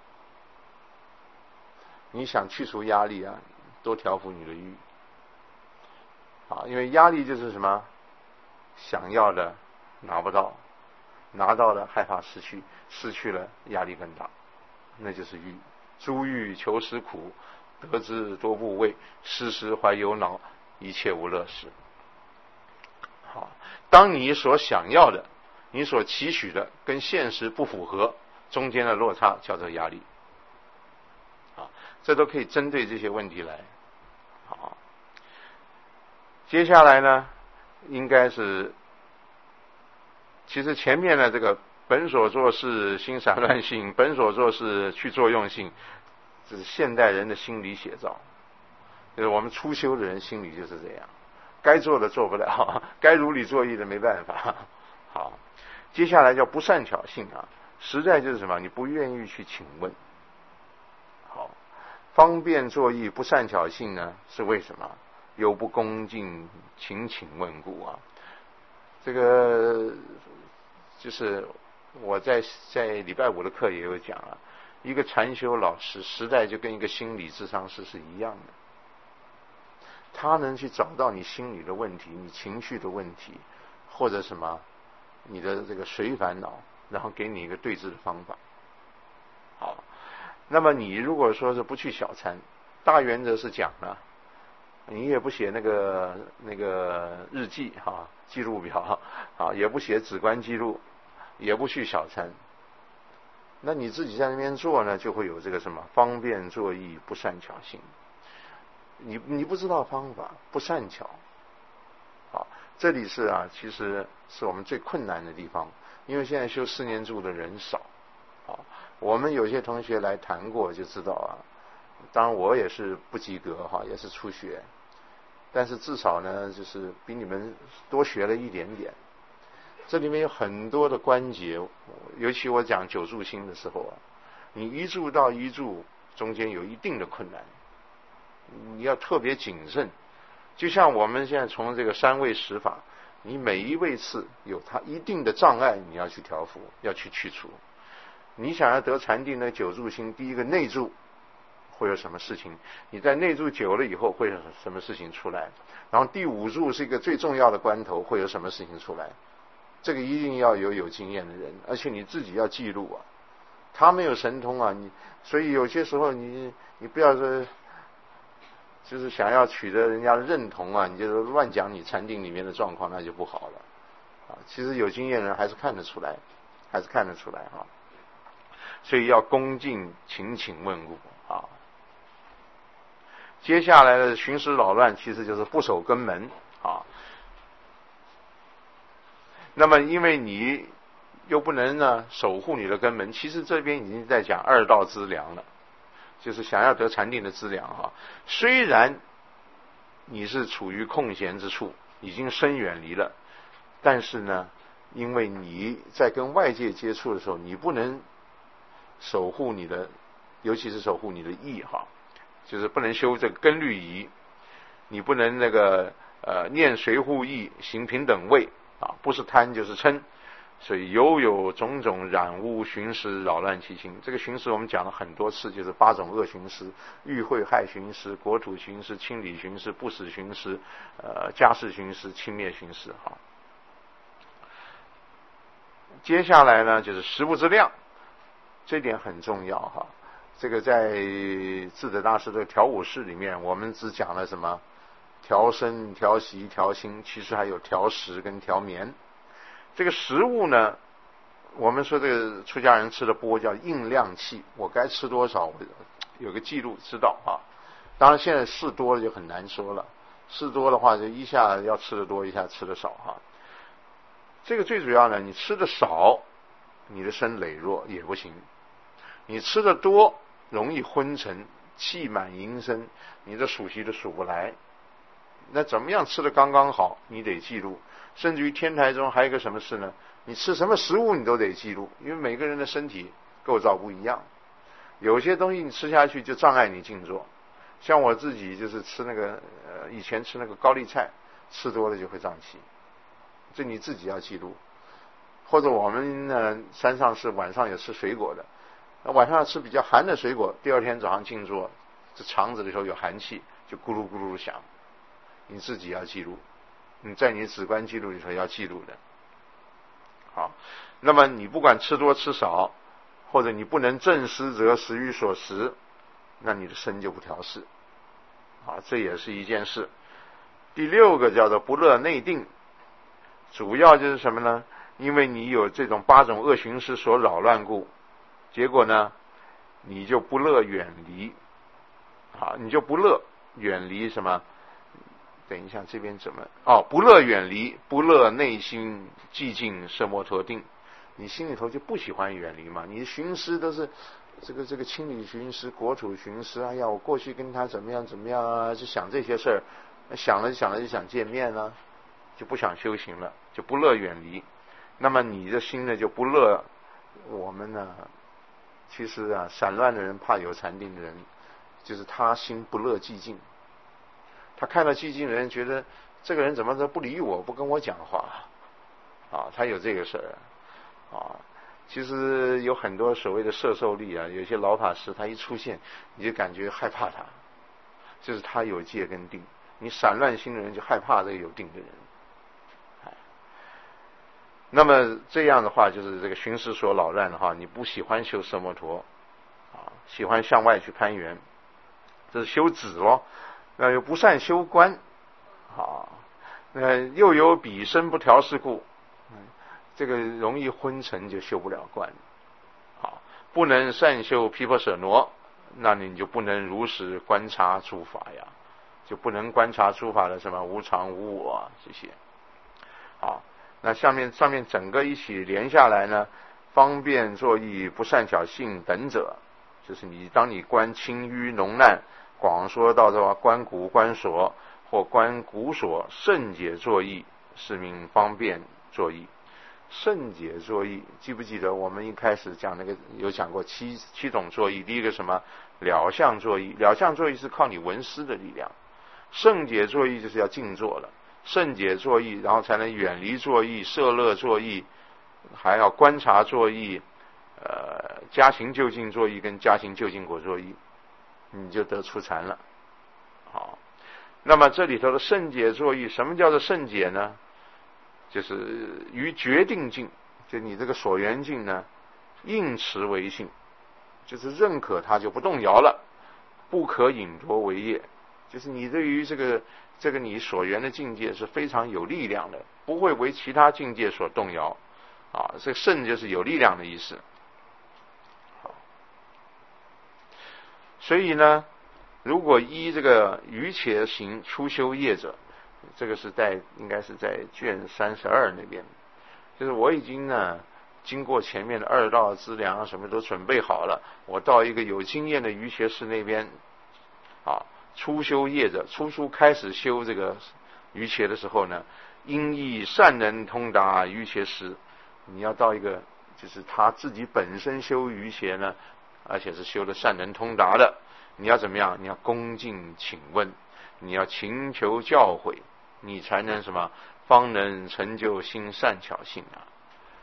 你想去除压力啊，多调服你的欲。啊，因为压力就是什么？想要的拿不到，拿到了害怕失去，失去了压力更大，那就是欲。诸欲求实苦，得之多不畏，时时怀忧恼，一切无乐事。好，当你所想要的，你所期许的跟现实不符合，中间的落差叫做压力。啊，这都可以针对这些问题来。好，接下来呢？应该是，其实前面的这个本所做事心散乱性，本所做事去作用性，这是现代人的心理写照。就是我们初修的人心里就是这样，该做的做不了，该如理作意的没办法。好，接下来叫不善巧性啊，实在就是什么？你不愿意去请问。好，方便作意不善巧性呢，是为什么？又不恭敬请请问故啊，这个就是我在在礼拜五的课也有讲啊，一个禅修老师实在就跟一个心理咨商师是一样的，他能去找到你心理的问题，你情绪的问题，或者什么你的这个随烦恼，然后给你一个对治的方法。好，那么你如果说是不去小参，大原则是讲了。你也不写那个那个日记哈、啊，记录表啊，也不写止观记录，也不去小参，那你自己在那边做呢，就会有这个什么方便作意不善巧性。你你不知道方法，不善巧，啊，这里是啊，其实是我们最困难的地方，因为现在修四念住的人少，啊，我们有些同学来谈过就知道啊，当然我也是不及格哈，也是初学。但是至少呢，就是比你们多学了一点点。这里面有很多的关节，尤其我讲九住心的时候啊，你一住到一住中间有一定的困难，你要特别谨慎。就像我们现在从这个三位十法，你每一位次有它一定的障碍，你要去调伏，要去去除。你想要得禅定的九住心，第一个内住。会有什么事情？你在内住久了以后会有什么事情出来？然后第五住是一个最重要的关头，会有什么事情出来？这个一定要有有经验的人，而且你自己要记录啊。他没有神通啊，你所以有些时候你你不要说，就是想要取得人家的认同啊，你就乱讲你禅定里面的状况，那就不好了啊。其实有经验人还是看得出来，还是看得出来哈、啊。所以要恭敬请请问故啊。接下来的寻思扰乱其实就是不守根门啊。那么因为你又不能呢守护你的根门，其实这边已经在讲二道资粮了，就是想要得禅定的资粮啊。虽然你是处于空闲之处，已经深远离了，但是呢，因为你在跟外界接触的时候，你不能守护你的，尤其是守护你的意哈。就是不能修这个根律仪，你不能那个呃念随护意，行平等位啊，不是贪就是嗔， 所以犹有种种染污寻思，扰乱其心。这个寻思我们讲了很多次，就是八种恶寻思：欲会害寻思、国土寻思、清理寻思、不死寻思、呃家事寻思、轻蔑寻思。哈，接下来呢就是食物之量，这点很重要哈。这个在智者大师的调五事里面，我们只讲了什么？调身、调息、调心，其实还有调食跟调眠。这个食物呢，我们说这个出家人吃的钵叫应量器，我该吃多少，我有个记录知道啊。当然现在事多了就很难说了，事多的话就一下要吃的多，一下吃的少哈。这个最主要呢，你吃的少，你的身羸弱也不行；你吃的多，容易昏沉，气满盈身，你的数息都数不来。那怎么样吃的刚刚好，你得记录。甚至于天台中还有一个什么事呢？你吃什么食物你都得记录，因为每个人的身体构造不一样，有些东西你吃下去就障碍你静坐。像我自己就是吃那个呃以前吃那个高丽菜，吃多了就会胀气，这你自己要记录。或者我们呢山上是晚上有吃水果的，晚上要吃比较寒的水果，第二天早上静坐，这肠子里头有寒气，就咕噜咕噜响，你自己要记录。你在你的止观记录里头要记录的。好，那么你不管吃多吃少，或者你不能正思则食于所食，那你的身就不调适。啊，这也是一件事。第六个叫做不乐内定，主要就是什么呢？因为你有这种八种恶寻思所扰乱故，结果呢，你就不乐远离。啊，你就不乐远离什么？等一下，这边怎么？哦，不乐远离，不乐内心寂静摄摩陀定。你心里头就不喜欢远离嘛？你寻思都是这个这个清理寻思、国土寻思。哎呀，我过去跟他怎么样怎么样啊？就想这些事儿，想了想了就想见面了，就不想修行了，就不乐远离。那么你的心呢就不乐。我们呢，其实啊，散乱的人怕有禅定的人，就是他心不乐寂静。他看到寂静的人，觉得这个人怎么都不理我，不跟我讲话啊？他有这个事儿啊。其实有很多所谓的摄受力啊，有些老法师他一出现，你就感觉害怕他，就是他有戒跟定。你散乱心的人就害怕这个有定的人。那么这样的话，就是这个寻思所扰乱的话，你不喜欢修摄摩陀啊，喜欢向外去攀缘，这是修止咯。那又不善修观，啊，那又有彼身不调适故，这个容易昏沉，就修不了观，啊，不能善修毗婆舍那，那你就不能如实观察诸法呀，就不能观察诸法的什么无常无我啊这些，啊，那下面上面整个一起连下来呢，方便作意不善巧性等者，就是你当你观轻淤浓难。广说到的话，观古观所或观古所圣解作意，是名方便作意。圣解作意，记不记得我们一开始讲那个有讲过七七种作意？第一个什么了相作意？了相作意是靠你闻思的力量。圣解作意就是要静坐了，圣解作意，然后才能远离作意、摄乐作意，还要观察作意，呃，加行究竟作意跟加行究竟果作意。你就得出禅了。好，那么这里头的圣解作意，什么叫做圣解呢？就是于决定境，就你这个所缘境呢，应持为性，就是认可它就不动摇了，不可引夺为业，就是你对于这个这个你所缘的境界是非常有力量的，不会为其他境界所动摇。啊，这个圣就是有力量的意思。所以呢，如果依这个余且行初修业者，这个是在应该是在卷三十二那边，就是我已经呢经过前面的二道资粮什么都准备好了，我到一个有经验的余学士那边啊，初修业者，初初开始修这个余学的时候呢，应以善能通达余学师，你要到一个就是他自己本身修余学呢，而且是修的善能通达的，你要怎么样？你要恭敬请问，你要请求教诲，你才能什么？方能成就心善巧性啊！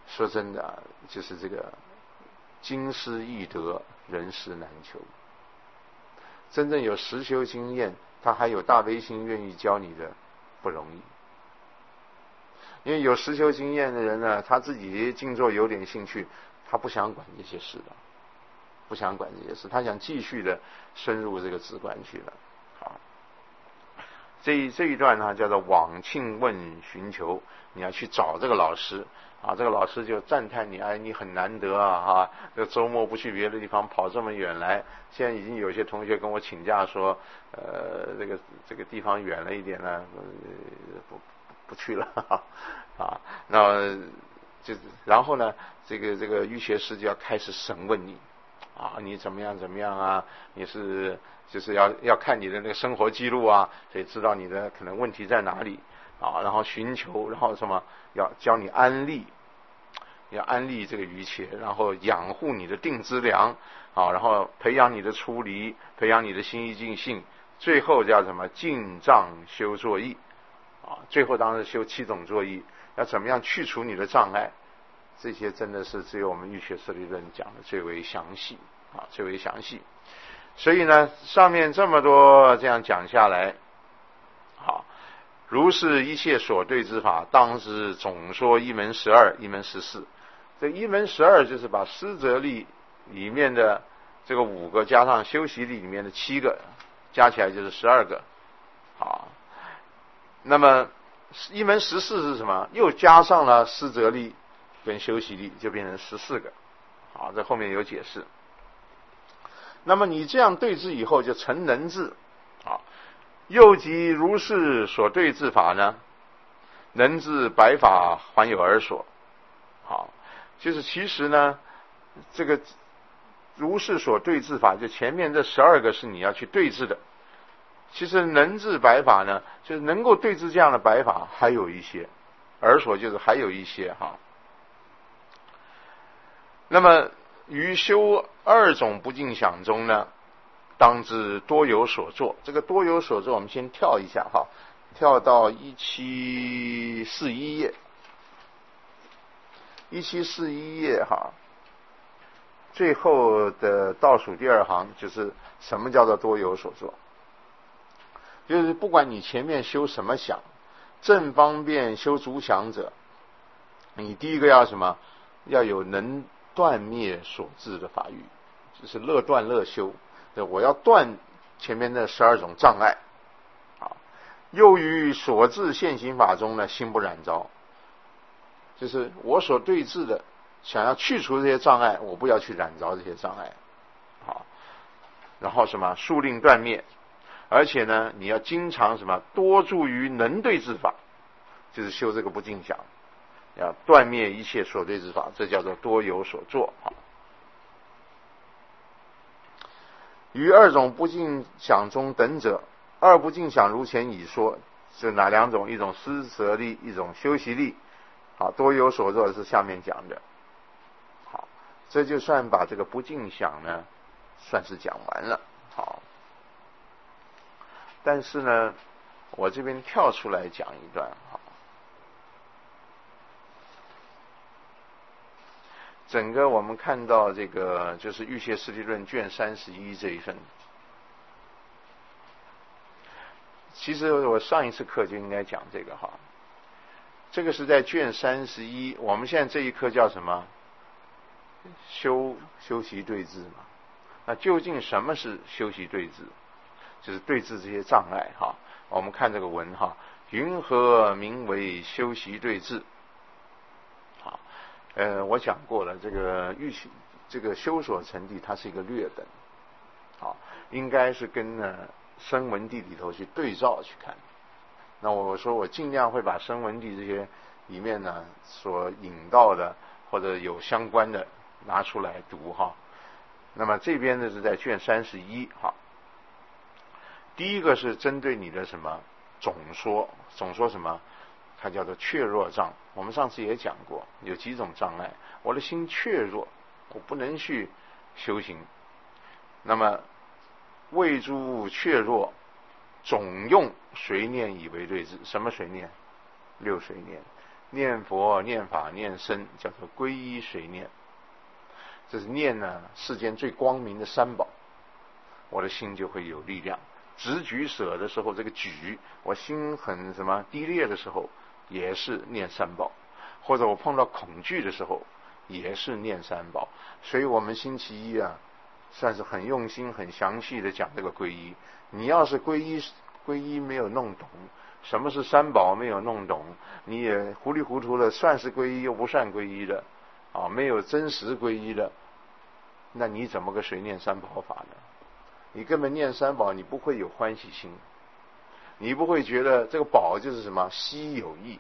说真的啊，就是这个经师易得，人师难求。真正有实修经验，他还有大悲心愿意教你的，不容易。因为有实修经验的人呢，他自己静坐有点兴趣，他不想管这些事的，不想管这些事，他想继续的深入这个止观去了。好，这一这一段呢叫做往庆问寻求，你要去找这个老师啊，这个老师就赞叹你，哎，你很难得啊，哈，这个周末不去别的地方跑这么远来。现在已经有些同学跟我请假说，呃，这个这个地方远了一点呢，呃、不不去了啊。那就然后呢，这个这个玉学师就要开始审问你啊，你怎么样怎么样啊？你是就是要要看你的那个生活记录啊，所以知道你的可能问题在哪里啊，然后寻求，然后什么要教你安立。要安立这个于切，然后养护你的定资粮啊，然后培养你的出离，培养你的心意尽性，最后叫什么进障修作意啊，最后当然修七种作意，要怎么样去除你的障碍，这些真的是只有我们玉学舍利论讲的最为详细啊，最为详细。所以呢，上面这么多这样讲下来，好。如是一切所对之法，当知总说一门十二，一门十四。这一门十二就是把施则力里面的这个五个加上修习力里面的七个，加起来就是十二个。好，那么一门十四是什么？又加上了施则力跟修习力，就变成十四个。好，这后面有解释。那么你这样对治以后，就成能治。好。又即如是所对治法呢，能治百法还有而所。好，就是其实呢，这个如是所对治法，就前面这十二个是你要去对治的。其实能治百法呢，就是能够对治这样的百法还有一些，而所就是还有一些哈。那么于修二种不净想中呢，当知多有所作。这个多有所作，我们先跳一下哈，跳到一七四一页，一七四一页哈，最后的倒数第二行就是什么叫做多有所作？就是不管你前面修什么想，正方便修足想者，你第一个要什么？要有能断灭所致的法欲，就是乐断乐修。我要断前面那十二种障碍，啊，又于所治现行法中呢，心不染着，就是我所对治的，想要去除这些障碍，我不要去染着这些障碍，好，然后什么速令断灭，而且呢，你要经常什么多注于能对治法，就是修这个不净想，要断灭一切所对治法，这叫做多有所作，好。于二种不净想中等者，二不净想如前已说，是哪两种？一种施则力，一种修习力。好，多有所作是下面讲的。好，这就算把这个不净想呢，算是讲完了。好，但是呢，我这边跳出来讲一段。好，整个我们看到这个就是《玉学师地论》卷三十一这一份，其实我上一次课就应该讲这个哈，这个是在卷三十一，我们现在这一课叫什么？修修习对治嘛。那究竟什么是修习对治？就是对治这些障碍哈。我们看这个文哈，云何名为修习对治？好。呃，我讲过了，这个欲这个修所成地，它是一个略等，好，应该是跟呢声闻地里头去对照去看。那我说我尽量会把声闻地这些里面呢所引到的或者有相关的拿出来读哈。那么这边呢是在卷三十一哈，第一个是针对你的什么总说，总说什么？它叫做怯弱障，我们上次也讲过，有几种障碍。我的心怯弱，我不能去修行。那么为诸怯弱，总用随念以为对治。什么随念？六随念。 念佛、念法、念僧，叫做皈依随念。这是念呢世间最光明的三宝，我的心就会有力量。执举舍的时候，这个举，我心很什么低劣的时候，也是念三宝；或者我碰到恐惧的时候，也是念三宝。所以我们星期一啊，算是很用心、很详细的讲这个皈依。你要是皈依皈依没有弄懂，什么是三宝没有弄懂，你也糊里糊涂的，算是皈依又不算皈依的啊，没有真实皈依的，那你怎么个随念三宝法呢？你根本念三宝，你不会有欢喜心，你不会觉得这个宝就是什么稀有义，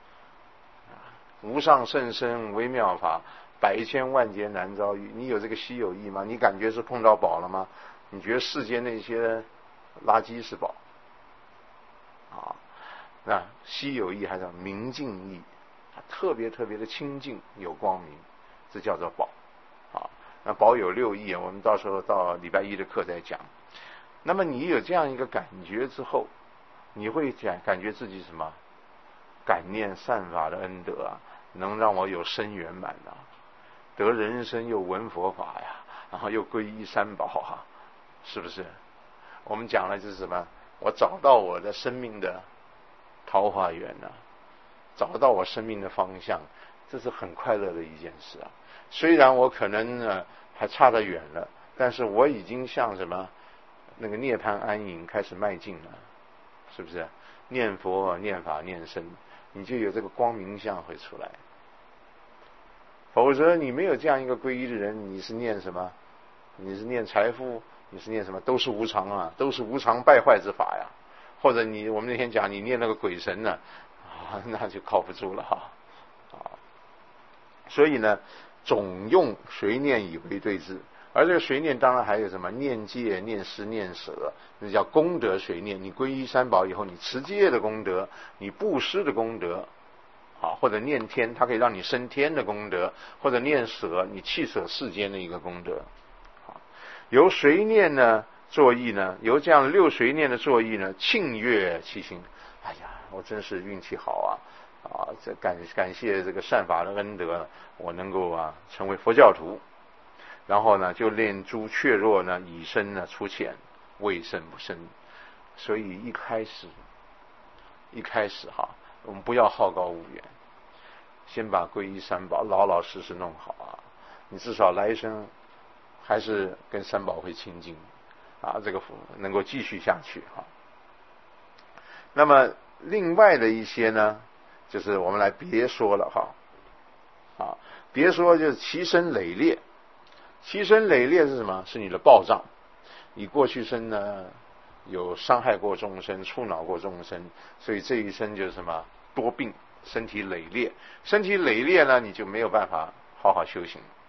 无上甚深微妙法，百千万劫难遭遇。你有这个稀有义吗？你感觉是碰到宝了吗？你觉得世间那些垃圾是宝啊？那稀有义还是明净义，特别特别的清净有光明，这叫做宝啊。那宝有六义，我们到时候到礼拜一的课再讲。那么你有这样一个感觉之后，你会感感觉自己什么？感念善法的恩德啊，能让我有生圆满啊，得人生又闻佛法呀，然后又皈依三宝啊，是不是？我们讲了就是什么？我找到我的生命的桃花源啊，找到我生命的方向，这是很快乐的一件事啊。虽然我可能呢还差得远了，但是我已经向什么那个涅槃安隐开始迈进了，是不是？念佛、念法、念僧，你就有这个光明相会出来。否则你没有这样一个皈依的人，你是念什么？你是念财富，你是念什么？都是无常啊，都是无常败坏之法呀。或者你我们那天讲你念那个鬼神呢，啊，那就靠不住了哈啊。所以呢，总用随念以为对治。而这个随念当然还有什么念戒、念施、念舍，那叫功德随念。你皈依三宝以后，你持戒的功德，你布施的功德，啊，或者念天，它可以让你升天的功德，或者念舍，你弃舍世间的一个功德。啊，由随念呢作意呢，由这样六随念的作意呢，庆悦其心。哎呀，我真是运气好啊！啊，这感感谢这个善法的恩德，我能够啊成为佛教徒。然后呢，就练诸怯弱呢，以身呢出浅，未甚不深。所以一开始，一开始哈，我们不要好高骛远，先把皈依三宝老老实实弄好啊。你至少来生还是跟三宝会亲近啊，这个能够继续下去哈。那么另外的一些呢，就是我们来别说了哈，啊，别说就是其身累劣。其身累劣是什么？是你的报障。你过去生呢，有伤害过众生，触恼过众生，所以这一生就是什么？多病，身体累劣。身体累劣呢，你就没有办法好好修行。